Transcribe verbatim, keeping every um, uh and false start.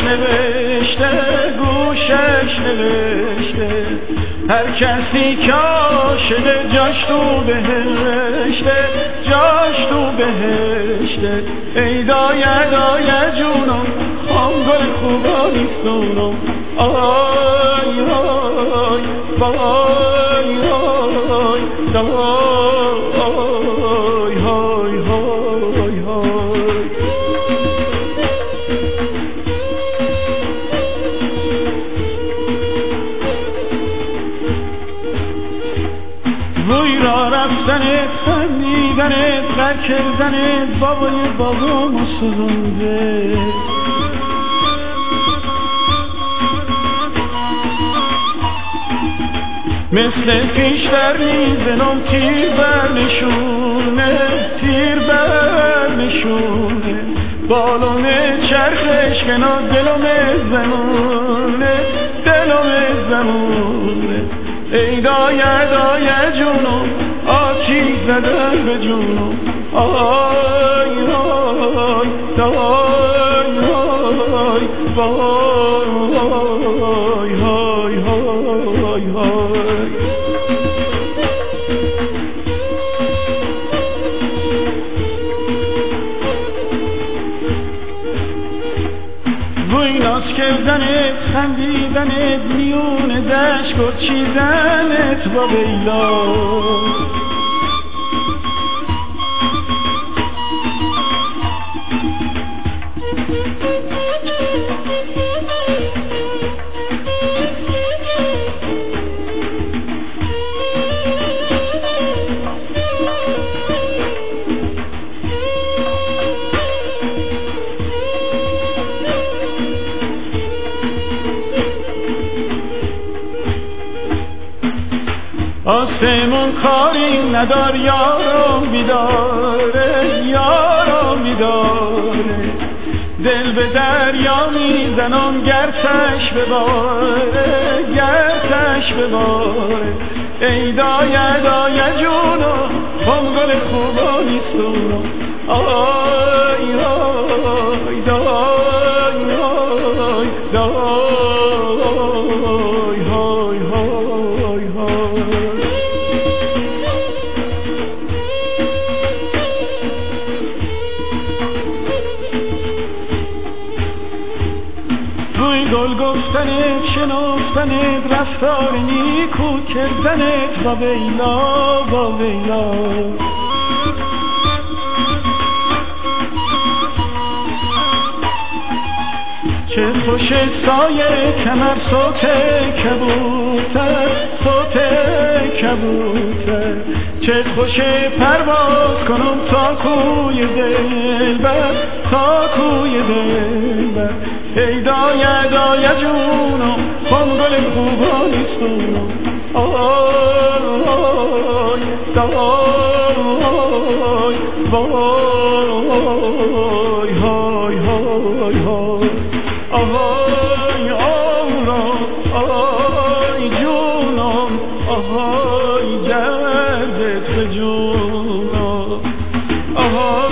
نوشته گوشش نوشته هر کسی که عاشق جاش تو بهشته جاش تو بهشته ای دایه دایه جونم خام گل خوبانیستونم آی آی بای آی آی های های های روی را رفتنت خندیدنت غر کردنت بابای بابامو سوزونده مثل پیشتر میزنم تیر بر نشونه تیر بر نشونه بالوم چرخش کنار دلوم زمونه دلوم زمونه ای دایه دایه جونم آتیش زدن به جونم آی آی دای آی وای های های های روی ناز کردنت خندیدنت میون دشت گل چیدنت با بیلا آسمون کاری ندار یارو بیداره یارو بیداره دل به دریا میزنم گرتش بباره گرتش بباره ای دایه دایه جونو خم گل خوبانیستونو آی آی دای آی دای گل گفتنت شنفتنت رفتار نیکو کردنت با ویلا با ویلا چه خوش سایه کمر صوت کبوتر صوت کبوتر چه خوش پرواز کنم تا کوی دلبر تا کوی دلبر ای دایه دایه جونم خم گل خوبانیستونم آی دای وای های های های آهای آرام آی جونم آهای گردت به جونم آهای